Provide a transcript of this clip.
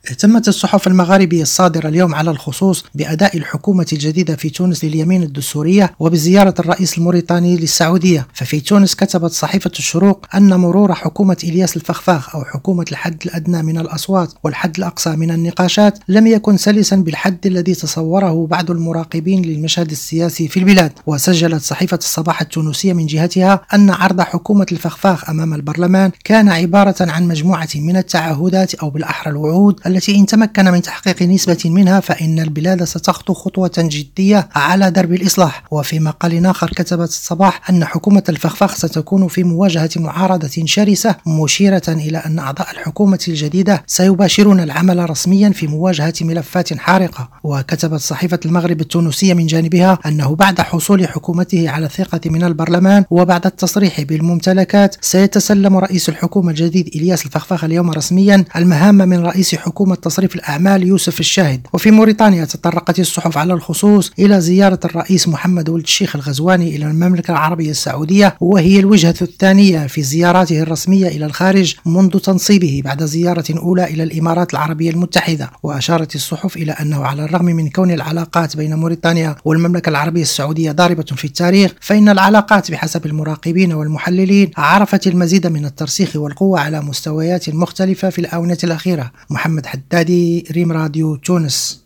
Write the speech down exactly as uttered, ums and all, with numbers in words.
اهتمت الصحف المغاربية الصادرة اليوم على الخصوص بأداء الحكومة الجديدة في تونس لليمين الدستورية وبزيارة الرئيس الموريتاني للسعودية. ففي تونس كتبت صحيفة الشروق أن مرور حكومة إلياس الفخفاخ أو حكومة الحد الأدنى من الأصوات والحد الأقصى من النقاشات لم يكن سلسا بالحد الذي تصوره بعض المراقبين للمشهد السياسي في البلاد. وسجلت صحيفة الصباح التونسية من جهتها أن عرض حكومة الفخفاخ أمام البرلمان كان عبارة عن مجموعة من التعهدات أو بالأحرى الوعود التي إن تمكن من تحقيق نسبة منها فإن البلاد ستخطو خطوة جدية على درب الإصلاح. وفي مقال آخر كتبت الصباح أن حكومة الفخفاخ ستكون في مواجهة معارضة شرسة، مشيرة إلى أن أعضاء الحكومة الجديدة سيباشرون العمل رسميا في مواجهة ملفات حارقة. وكتبت صحيفة المغرب التونسية من جانبها أنه بعد حصول حكومته على الثقة من البرلمان وبعد التصريح بالممتلكات سيتسلم رئيس الحكومة الجديد إلياس الفخفاخ اليوم رسميا المهام من رئيس حكومة تصريف الأعمال يوسف الشاهد. وفي موريتانيا تطرقت الصحف على الخصوص إلى زيارة الرئيس محمد ولد الشيخ الغزواني إلى المملكة العربية السعودية، وهي الوجهة الثانية في زياراته الرسمية إلى الخارج منذ تنصيبه بعد زيارة أولى إلى الإمارات العربية المتحدة. وأشارت الصحف إلى أنه على الرغم من كون العلاقات بين موريتانيا والمملكة العربية السعودية ضاربة في التاريخ، فإن العلاقات بحسب المراقبين والمحللين عرفت المزيد من الترسيخ والقوة على مستويات مختلفة في الآونة الأخيرة. محمد حدادي، ريم راديو، تونس.